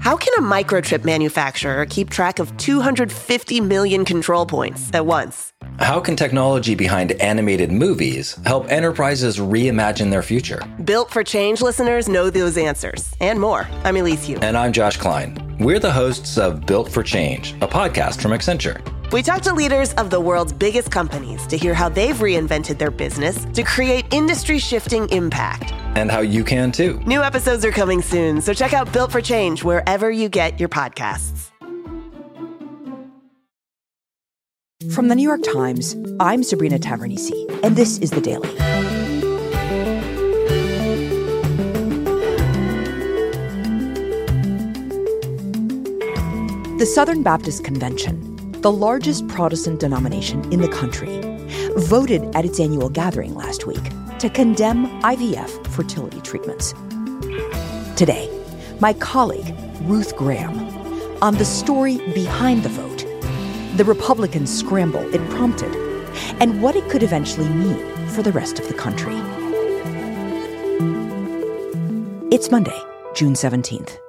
How can a microchip manufacturer keep track of 250 million control points at once? How can technology behind animated movies help enterprises reimagine their future? Built for Change listeners know those answers and more. I'm Elise Hu. And I'm Josh Klein. We're the hosts of Built for Change, a podcast from Accenture. We talk to leaders of the world's biggest companies to hear how they've reinvented their business to create industry-shifting impact. And how you can too. New episodes are coming soon, so check out Built for Change wherever you get your podcasts. From the New York Times, I'm Sabrina Tavernise, and this is The Daily. The Southern Baptist Convention, the largest Protestant denomination in the country, voted at its annual gathering last week to condemn IVF fertility treatments. Today, my colleague, Ruth Graham, on the story behind the vote, the Republican scramble it prompted, and what it could eventually mean for the rest of the country. It's Monday, June 17th.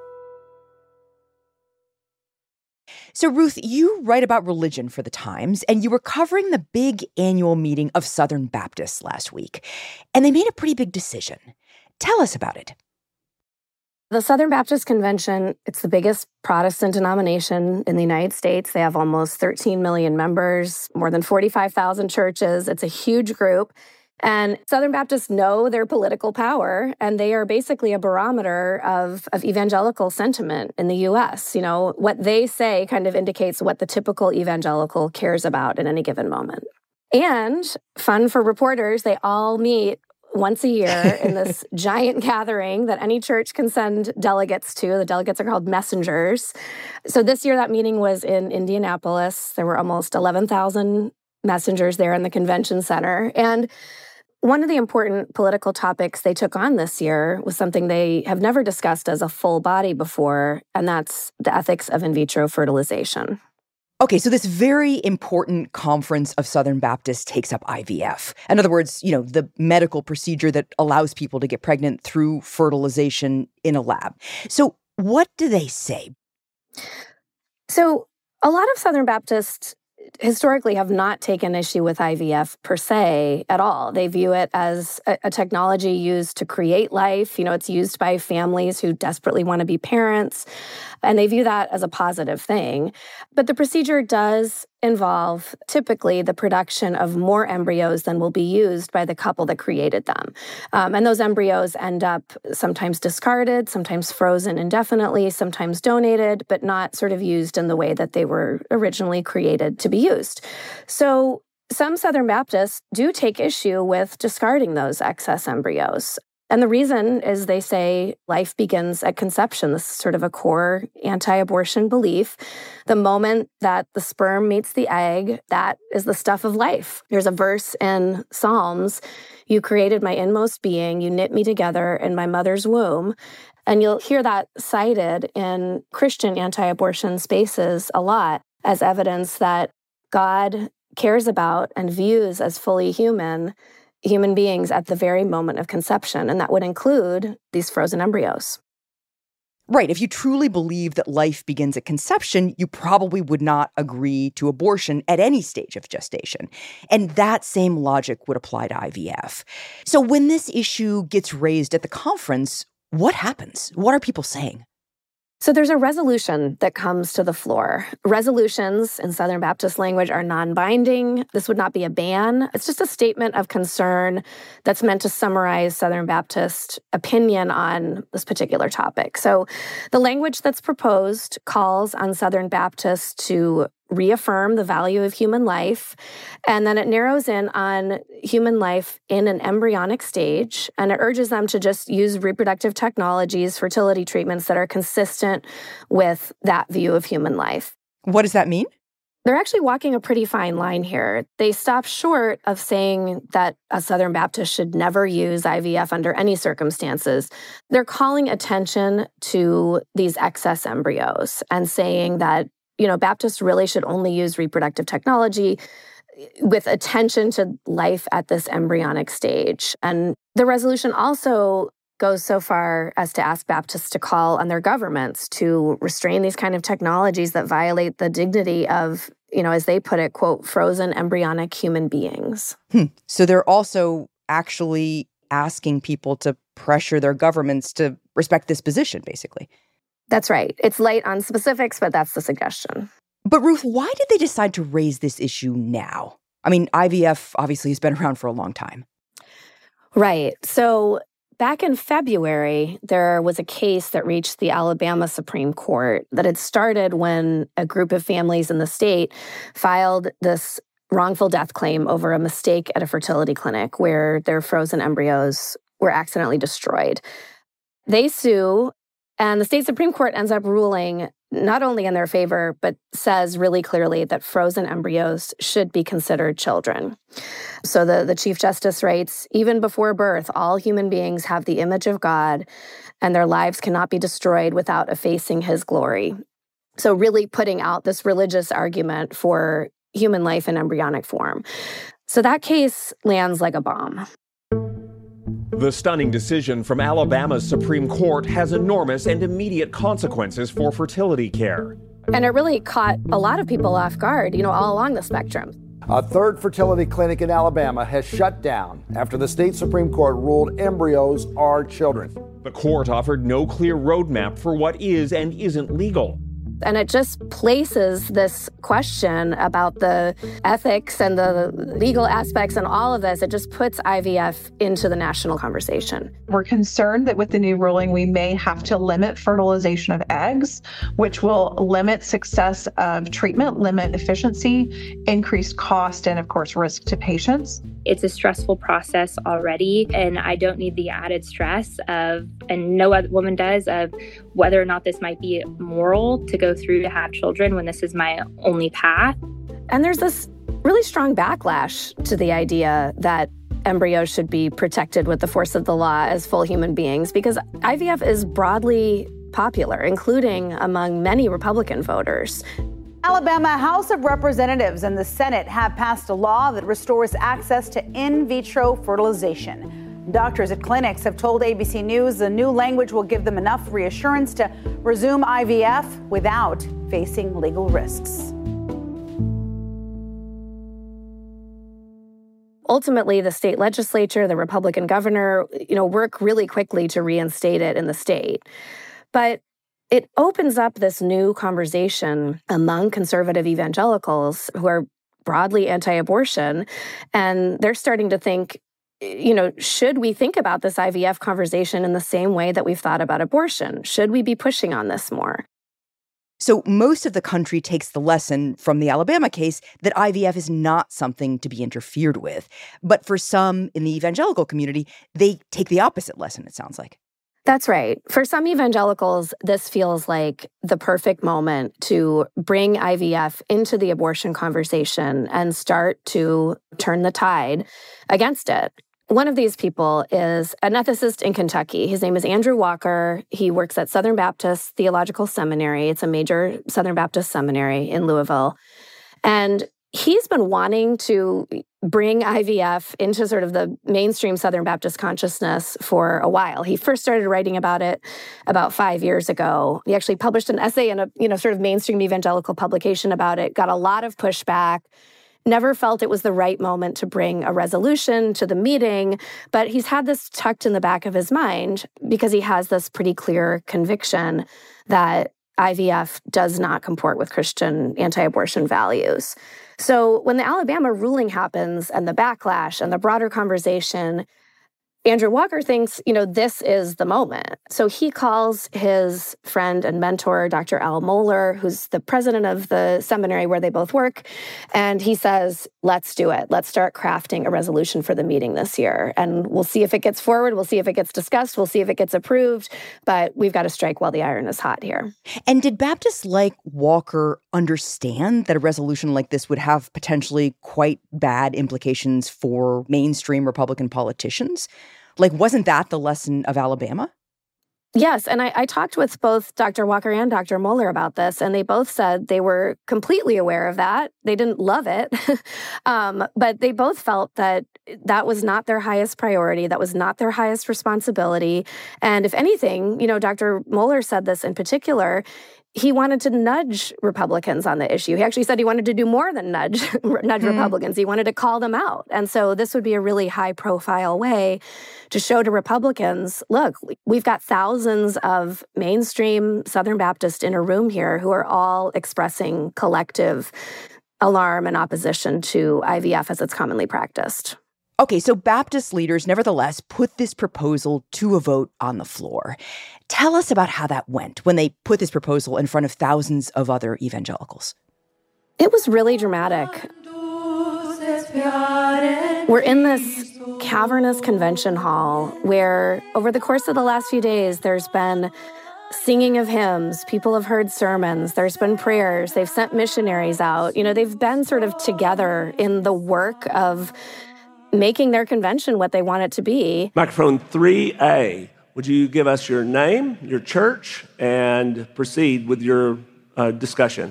So, Ruth, you write about religion for The Times, and you were covering the big annual meeting of Southern Baptists last week, and they made a pretty big decision. Tell us about it. The Southern Baptist Convention, it's the biggest Protestant denomination in the United States. They have almost 13 million members, more than 45,000 churches. It's a huge group. And Southern Baptists know their political power, and they are basically a barometer of evangelical sentiment in the U.S. You know, what they say kind of indicates what the typical evangelical cares about at any given moment. And fun for reporters, they all meet once a year in this giant gathering that any church can send delegates to. The delegates are called messengers. So this year that meeting was in Indianapolis. There were almost 11,000 messengers there in the convention center. And one of the important political topics they took on this year was something they have never discussed as a full body before, and that's the ethics of in vitro fertilization. Okay, so this very important conference of Southern Baptists takes up IVF. In other words, you know, the medical procedure that allows people to get pregnant through fertilization in a lab. So what do they say? So a lot of Southern Baptists historically have not taken issue with IVF per se at all. They view it as a technology used to create life. You know, it's used by families who desperately want to be parents, and they view that as a positive thing. But the procedure does involve typically the production of more embryos than will be used by the couple that created them. And those embryos end up sometimes discarded, sometimes frozen indefinitely, sometimes donated, but not sort of used in the way that they were originally created to be used. So some Southern Baptists do take issue with discarding those excess embryos. And the reason is they say life begins at conception. This is sort of a core anti-abortion belief. The moment that the sperm meets the egg, that is the stuff of life. There's a verse in Psalms, "You created my inmost being, you knit me together in my mother's womb." And you'll hear that cited in Christian anti-abortion spaces a lot as evidence that God cares about and views as fully human beings at the very moment of conception, and that would include these frozen embryos. Right. If you truly believe that life begins at conception, you probably would not agree to abortion at any stage of gestation. And that same logic would apply to IVF. So when this issue gets raised at the conference, what happens? What are people saying? So there's a resolution that comes to the floor. Resolutions in Southern Baptist language are non-binding. This would not be a ban. It's just a statement of concern that's meant to summarize Southern Baptist opinion on this particular topic. So the language that's proposed calls on Southern Baptists to reaffirm the value of human life, and then it narrows in on human life in an embryonic stage, and it urges them to just use reproductive technologies, fertility treatments that are consistent with that view of human life. What does that mean? They're actually walking a pretty fine line here. They stop short of saying that a Southern Baptist should never use IVF under any circumstances. They're calling attention to these excess embryos and saying that Baptists really should only use reproductive technology with attention to life at this embryonic stage. And the resolution also goes so far as to ask Baptists to call on their governments to restrain these kind of technologies that violate the dignity of, as they put it, quote, frozen embryonic human beings. So they're also actually asking people to pressure their governments to respect this position, basically. That's right. It's light on specifics, but that's the suggestion. But Ruth, why did they decide to raise this issue now? I mean, IVF obviously has been around for a long time. Right. So back in February, there was a case that reached the Alabama Supreme Court that had started when a group of families in the state filed this wrongful death claim over a mistake at a fertility clinic where their frozen embryos were accidentally destroyed. They sue, and the state Supreme Court ends up ruling not only in their favor, but says really clearly that frozen embryos should be considered children. So the Chief Justice writes, even before birth, all human beings have the image of God, and their lives cannot be destroyed without effacing his glory. So really putting out this religious argument for human life in embryonic form. So that case lands like a bomb. The stunning decision from Alabama's Supreme Court has enormous and immediate consequences for fertility care. And it really caught a lot of people off guard, all along the spectrum. A third fertility clinic in Alabama has shut down after the state Supreme Court ruled embryos are children. The court offered no clear roadmap for what is and isn't legal. And it just places this question about the ethics and the legal aspects and all of this. It just puts IVF into the national conversation. We're concerned that with the new ruling, we may have to limit fertilization of eggs, which will limit success of treatment, limit efficiency, increase cost, and of course, risk to patients. It's a stressful process already, and I don't need the added stress of, and no other woman does, of whether or not this might be moral to go through to have children when this is my only path. And there's this really strong backlash to the idea that embryos should be protected with the force of the law as full human beings, because IVF is broadly popular, including among many Republican voters. Alabama House of Representatives and the Senate have passed a law that restores access to in vitro fertilization. Doctors at clinics have told ABC News the new language will give them enough reassurance to resume IVF without facing legal risks. Ultimately, the state legislature, the Republican governor, work really quickly to reinstate it in the state. But it opens up this new conversation among conservative evangelicals who are broadly anti-abortion, and they're starting to think, should we think about this IVF conversation in the same way that we've thought about abortion? Should we be pushing on this more? So most of the country takes the lesson from the Alabama case that IVF is not something to be interfered with. But for some in the evangelical community, they take the opposite lesson, it sounds like. That's right. For some evangelicals, this feels like the perfect moment to bring IVF into the abortion conversation and start to turn the tide against it. One of these people is an ethicist in Kentucky. His name is Andrew Walker. He works at Southern Baptist Theological Seminary. It's a major Southern Baptist seminary in Louisville. And he's been wanting to bring IVF into sort of the mainstream Southern Baptist consciousness for a while. He first started writing about it about 5 years ago. He actually published an essay in a sort of mainstream evangelical publication about it, got a lot of pushback, never felt it was the right moment to bring a resolution to the meeting, but he's had this tucked in the back of his mind because he has this pretty clear conviction that IVF does not comport with Christian anti-abortion values. So when the Alabama ruling happens and the backlash and the broader conversation, Andrew Walker thinks, this is the moment. So he calls his friend and mentor, Dr. Al Mohler, who's the president of the seminary where they both work, and he says, let's do it. Let's start crafting a resolution for the meeting this year. And we'll see if it gets forward. We'll see if it gets discussed. We'll see if it gets approved. But we've got to strike while the iron is hot here. And did Baptists like Walker understand that a resolution like this would have potentially quite bad implications for mainstream Republican politicians? Like, wasn't that the lesson of Alabama? Yes, and I talked with both Dr. Walker and Dr. Moeller about this, and they both said they were completely aware of that. They didn't love it, but they both felt that that was not their highest priority. That was not their highest responsibility. And if anything, Dr. Moeller said this in particular, he wanted to nudge Republicans on the issue. He actually said he wanted to do more than nudge Republicans. He wanted to call them out. And so this would be a really high-profile way to show to Republicans, look, we've got thousands of mainstream Southern Baptists in a room here who are all expressing collective alarm and opposition to IVF as it's commonly practiced. Okay, so Baptist leaders nevertheless put this proposal to a vote on the floor. Tell us about how that went when they put this proposal in front of thousands of other evangelicals. It was really dramatic. We're in this cavernous convention hall where over the course of the last few days, there's been singing of hymns, people have heard sermons, there's been prayers, they've sent missionaries out. They've been sort of together in the work of making their convention what they want it to be. Microphone 3A, would you give us your name, your church, and proceed with your discussion?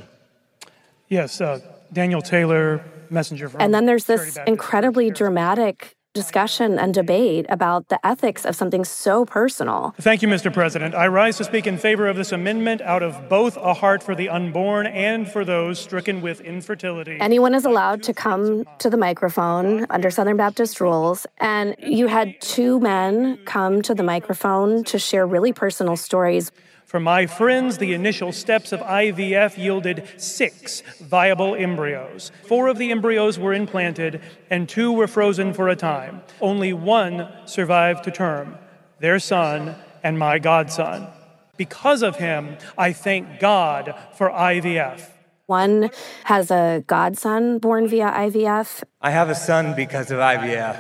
Yes, Daniel Taylor, messenger from... And then there's this incredibly dramatic discussion and debate about the ethics of something so personal. Thank you, Mr. President. I rise to speak in favor of this amendment out of both a heart for the unborn and for those stricken with infertility. Anyone is allowed to come to the microphone under Southern Baptist rules, and you had two men come to the microphone to share really personal stories. For my friends, the initial steps of IVF yielded 6 viable embryos. 4 of the embryos were implanted, and 2 were frozen for a time. Only 1 survived to term, their son and my godson. Because of him, I thank God for IVF. One has a godson born via IVF. I have a son because of IVF.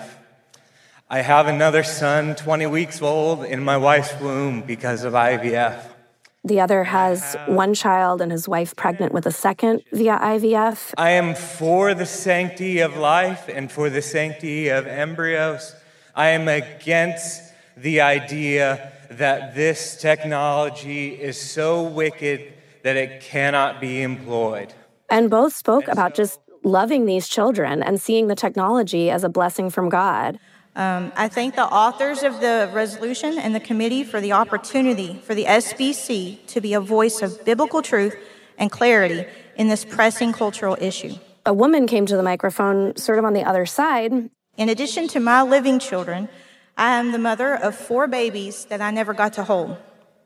I have another son, 20 weeks old, in my wife's womb because of IVF. The other has one child and his wife pregnant with a second via IVF. I am for the sanctity of life and for the sanctity of embryos. I am against the idea that this technology is so wicked that it cannot be employed. And both spoke about just loving these children and seeing the technology as a blessing from God. I thank the authors of the resolution and the committee for the opportunity for the SBC to be a voice of biblical truth and clarity in this pressing cultural issue. A woman came to the microphone sort of on the other side. In addition to my living children, I am the mother of 4 babies that I never got to hold.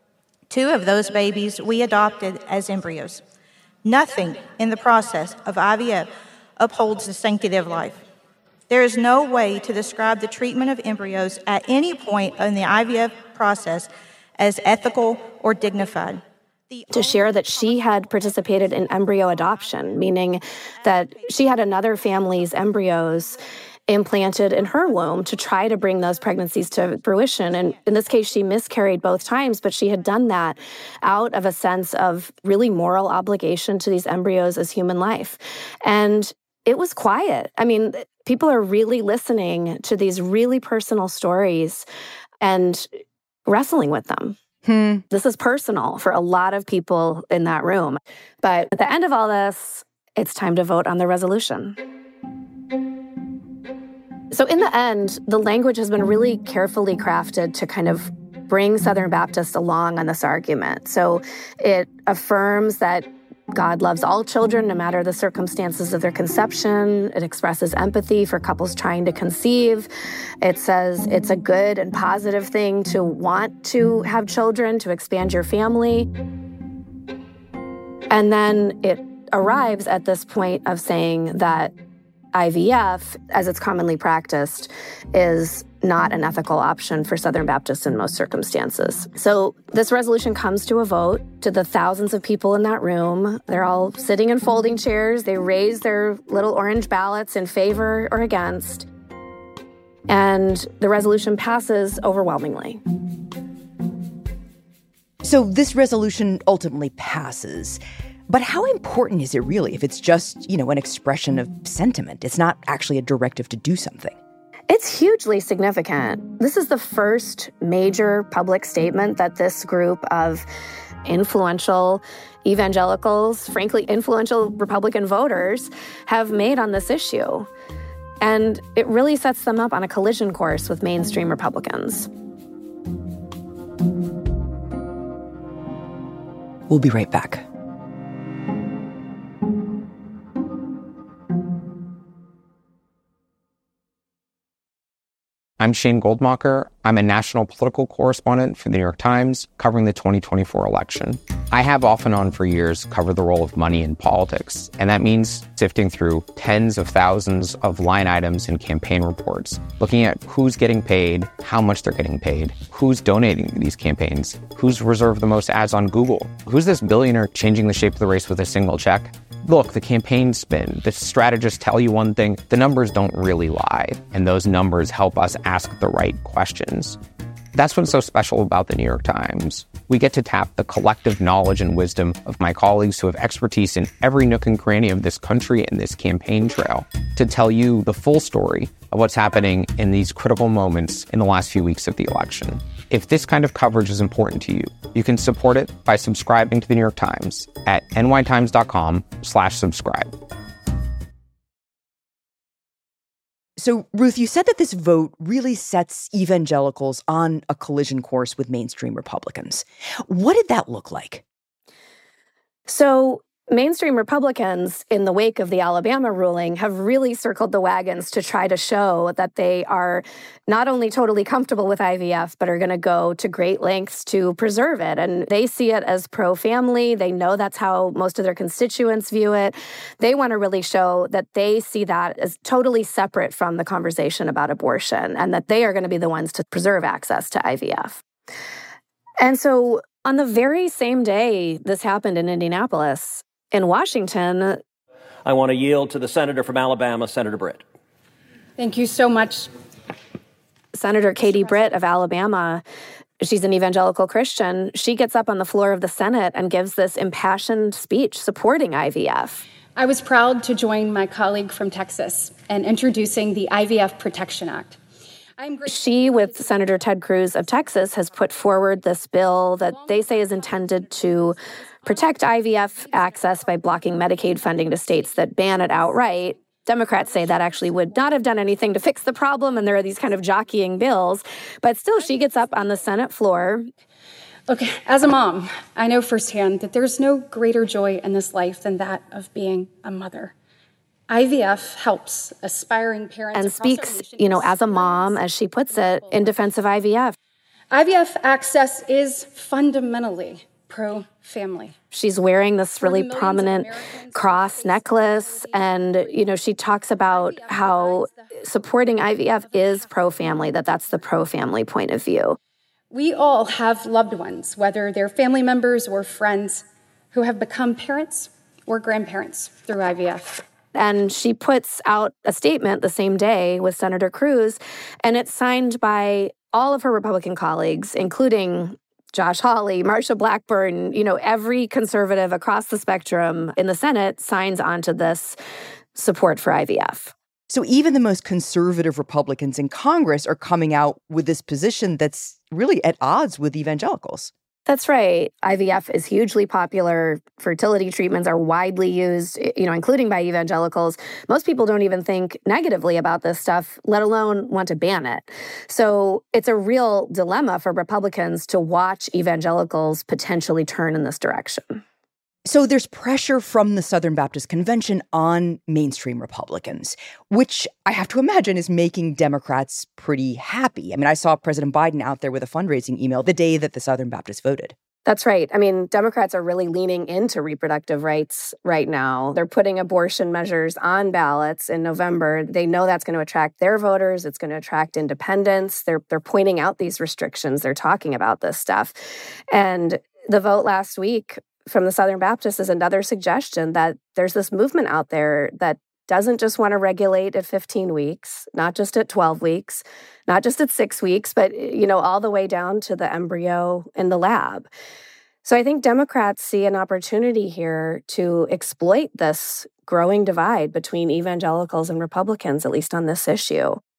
2 of those babies we adopted as embryos. Nothing in the process of IVF upholds the sanctity of life. There is no way to describe the treatment of embryos at any point in the IVF process as ethical or dignified. To share that she had participated in embryo adoption, meaning that she had another family's embryos implanted in her womb to try to bring those pregnancies to fruition. And in this case, she miscarried both times, but she had done that out of a sense of really moral obligation to these embryos as human life. And it was quiet. I mean, people are really listening to these really personal stories and wrestling with them. This is personal for a lot of people in that room. But at the end of all this, it's time to vote on the resolution. So in the end, the language has been really carefully crafted to kind of bring Southern Baptists along on this argument. So it affirms that God loves all children, no matter the circumstances of their conception. It expresses empathy for couples trying to conceive. It says it's a good and positive thing to want to have children, to expand your family. And then it arrives at this point of saying that IVF, as it's commonly practiced, is not an ethical option for Southern Baptists in most circumstances. So this resolution comes to a vote. To the thousands of people in that room, they're all sitting in folding chairs. They raise their little orange ballots in favor or against. And the resolution passes overwhelmingly. So this resolution ultimately passes. But how important is it really if it's just, an expression of sentiment? It's not actually a directive to do something. It's hugely significant. This is the first major public statement that this group of influential evangelicals, frankly, influential Republican voters have made on this issue. And it really sets them up on a collision course with mainstream Republicans. We'll be right back. I'm Shane Goldmacher. I'm a national political correspondent for the New York Times, covering the 2024 election. I have off and on for years covered the role of money in politics, and that means sifting through tens of thousands of line items in campaign reports, looking at who's getting paid, how much they're getting paid, who's donating to these campaigns, who's reserved the most ads on Google, who's this billionaire changing the shape of the race with a single check. Look, the campaign spin, the strategists tell you one thing, the numbers don't really lie, and those numbers help us ask the right questions. That's what's so special about the New York Times. We get to tap the collective knowledge and wisdom of my colleagues who have expertise in every nook and cranny of this country and this campaign trail to tell you the full story of what's happening in these critical moments in the last few weeks of the election. If this kind of coverage is important to you, you can support it by subscribing to the New York Times at nytimes.com/subscribe. So, Ruth, you said that this vote really sets evangelicals on a collision course with mainstream Republicans. What did that look like? So, mainstream Republicans, in the wake of the Alabama ruling, have really circled the wagons to try to show that they are not only totally comfortable with IVF, but are going to go to great lengths to preserve it. And they see it as pro-family. They know that's how most of their constituents view it. They want to really show that they see that as totally separate from the conversation about abortion, and that they are going to be the ones to preserve access to IVF. And so on the very same day this happened in Indianapolis, in Washington, I want to yield to the senator from Alabama, Senator Britt. Thank you so much. Senator Katie Britt of Alabama, she's an evangelical Christian. She gets up on the floor of the Senate and gives this impassioned speech supporting IVF. I was proud to join my colleague from Texas in introducing the IVF Protection Act. She, with Senator Ted Cruz of Texas, has put forward this bill that they say is intended to protect IVF access by blocking Medicaid funding to states that ban it outright. Democrats say that actually would not have done anything to fix the problem, and there are these kind of jockeying bills. But still, she gets up on the Senate floor. Look, as a mom, I know firsthand that there's no greater joy in this life than that of being a mother. IVF helps aspiring parents and speaks, as a mom, as she puts it, in defense of IVF. IVF access is fundamentally pro-family. She's wearing this really prominent cross necklace, and, she talks about how supporting IVF is pro-family, that's the pro-family point of view. We all have loved ones, whether they're family members or friends, who have become parents or grandparents through IVF. And she puts out a statement the same day with Senator Cruz, and it's signed by all of her Republican colleagues, including Josh Hawley, Marsha Blackburn, every conservative across the spectrum in the Senate signs onto this support for IVF. So even the most conservative Republicans in Congress are coming out with this position that's really at odds with evangelicals. That's right. IVF is hugely popular. Fertility treatments are widely used, including by evangelicals. Most people don't even think negatively about this stuff, let alone want to ban it. So it's a real dilemma for Republicans to watch evangelicals potentially turn in this direction. So there's pressure from the Southern Baptist Convention on mainstream Republicans, which I have to imagine is making Democrats pretty happy. I mean, I saw President Biden out there with a fundraising email the day that the Southern Baptists voted. That's right. I mean, Democrats are really leaning into reproductive rights right now. They're putting abortion measures on ballots in November. They know that's going to attract their voters. It's going to attract independents. They're pointing out these restrictions. They're talking about this stuff. And the vote last week from the Southern Baptists is another suggestion that there's this movement out there that doesn't just want to regulate at 15 weeks, not just at 12 weeks, not just at 6 weeks, but, all the way down to the embryo in the lab. So I think Democrats see an opportunity here to exploit this growing divide between evangelicals and Republicans, at least on this issue.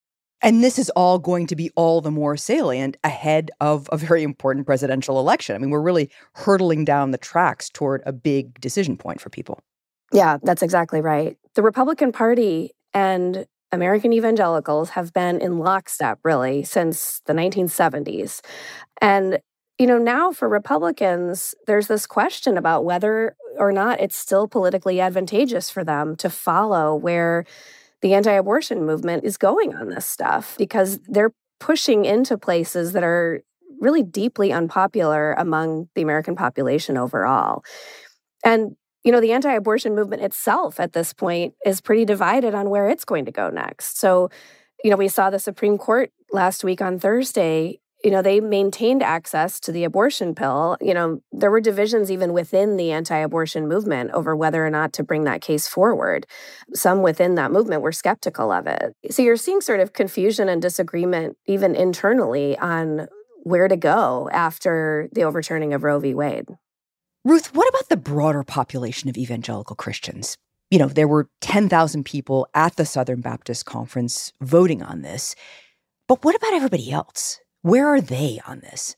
And this is all going to be all the more salient ahead of a very important presidential election. I mean, we're really hurtling down the tracks toward a big decision point for people. Yeah, that's exactly right. The Republican Party and American evangelicals have been in lockstep, really, since the 1970s. And, now for Republicans, there's this question about whether or not it's still politically advantageous for them to follow where the anti-abortion movement is going on this stuff, because they're pushing into places that are really deeply unpopular among the American population overall. And the anti-abortion movement itself at this point is pretty divided on where it's going to go next. So, we saw the Supreme Court last week on Thursday, they maintained access to the abortion pill. There were divisions even within the anti-abortion movement over whether or not to bring that case forward. Some within that movement were skeptical of it. So you're seeing sort of confusion and disagreement even internally on where to go after the overturning of Roe v. Wade. Ruth, what about the broader population of evangelical Christians? There were 10,000 people at the Southern Baptist Conference voting on this. But what about everybody else? Where are they on this?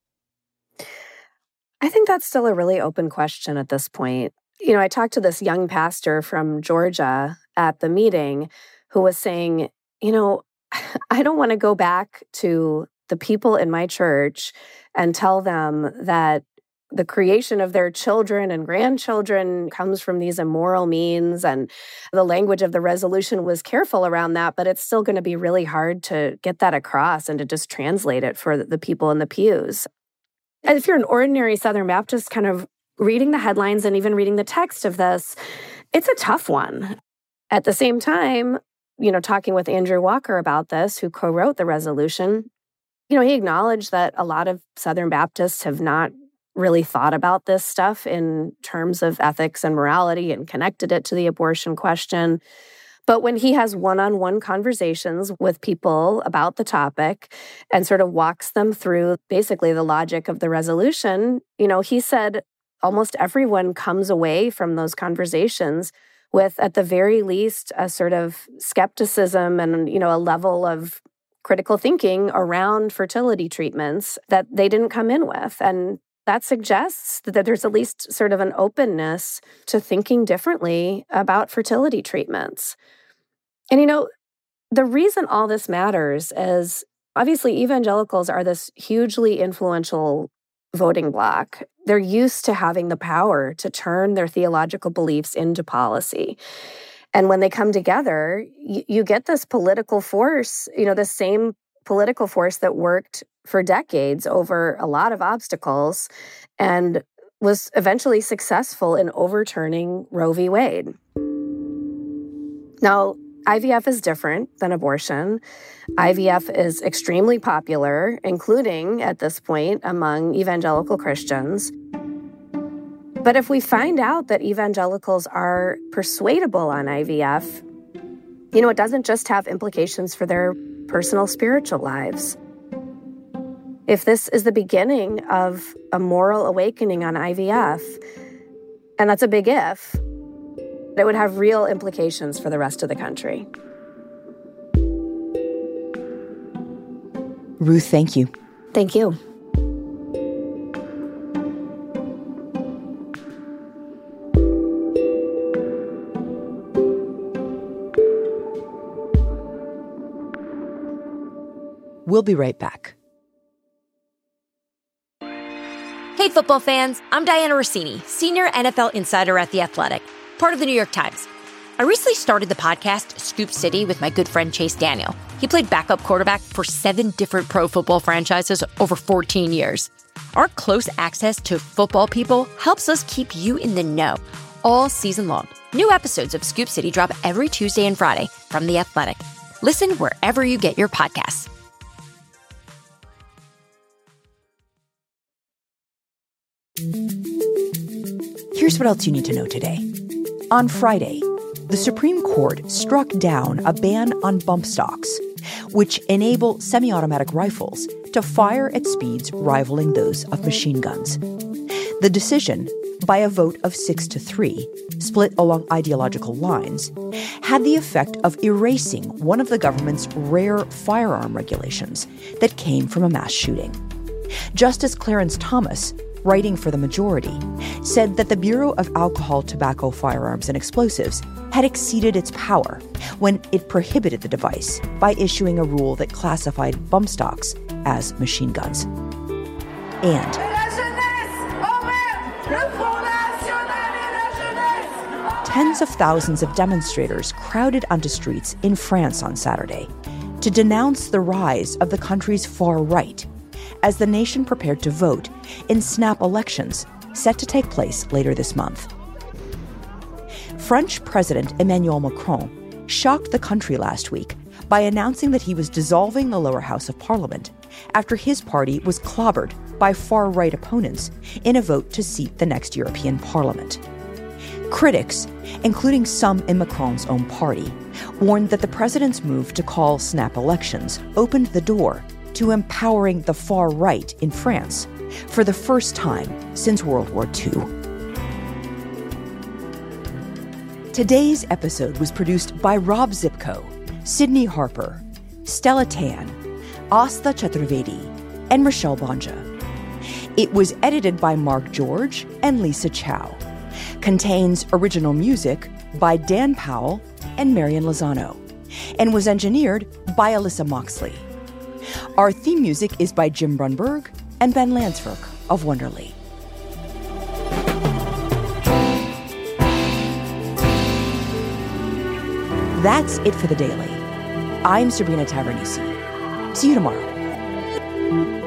I think that's still a really open question at this point. I talked to this young pastor from Georgia at the meeting who was saying, I don't want to go back to the people in my church and tell them that the creation of their children and grandchildren comes from these immoral means, and the language of the resolution was careful around that, but it's still going to be really hard to get that across and to just translate it for the people in the pews. And if you're an ordinary Southern Baptist kind of reading the headlines and even reading the text of this, it's a tough one. At the same time, talking with Andrew Walker about this, who co-wrote the resolution, he acknowledged that a lot of Southern Baptists have not really thought about this stuff in terms of ethics and morality and connected it to the abortion question. But when he has one-on-one conversations with people about the topic and sort of walks them through basically the logic of the resolution, he said almost everyone comes away from those conversations with, at the very least, a sort of skepticism and, a level of critical thinking around fertility treatments that they didn't come in with. And that suggests that there's at least sort of an openness to thinking differently about fertility treatments. And, the reason all this matters is obviously evangelicals are this hugely influential voting bloc. They're used to having the power to turn their theological beliefs into policy. And when they come together, you get this political force, the same political force that worked for decades over a lot of obstacles and was eventually successful in overturning Roe v. Wade. Now, IVF is different than abortion. IVF is extremely popular, including, at this point, among evangelical Christians. But if we find out that evangelicals are persuadable on IVF, it doesn't just have implications for their personal spiritual lives. If this is the beginning of a moral awakening on IVF, and that's a big if, it would have real implications for the rest of the country. Ruth, thank you. Thank you. We'll be right back. Hey, football fans. I'm Diana Rossini, senior NFL insider at The Athletic, part of the New York Times. I recently started the podcast Scoop City with my good friend Chase Daniel. He played backup quarterback for 7 different pro football franchises over 14 years. Our close access to football people helps us keep you in the know all season long. New episodes of Scoop City drop every Tuesday and Friday from The Athletic. Listen wherever you get your podcasts. Here's what else you need to know today. On Friday, the Supreme Court struck down a ban on bump stocks, which enable semi-automatic rifles to fire at speeds rivaling those of machine guns. The decision by a vote of 6-3, split along ideological lines, had the effect of erasing one of the government's rare firearm regulations that came from a mass shooting. Justice Clarence Thomas, writing for the majority, said that the Bureau of Alcohol, Tobacco, Firearms, and Explosives had exceeded its power when it prohibited the device by issuing a rule that classified bump stocks as machine guns. And tens of thousands of demonstrators crowded onto streets in France on Saturday to denounce the rise of the country's far right as the nation prepared to vote in snap elections set to take place later this month. French President Emmanuel Macron shocked the country last week by announcing that he was dissolving the lower house of parliament after his party was clobbered by far-right opponents in a vote to seat the next European Parliament. Critics, including some in Macron's own party, warned that the president's move to call snap elections opened the door to empowering the far right in France for the first time since World War II. Today's episode was produced by Rob Zipko, Sydney Harper, Stella Tan, Asta Chaturvedi, and Rochelle Bonja. It was edited by Mark George and Lisa Chow. Contains original music by Dan Powell and Marian Lozano, and was engineered by Alyssa Moxley. Our theme music is by Jim Brunberg and Ben Landsverk of Wonderly. That's it for The Daily. I'm Sabrina Tavernisi. See you tomorrow.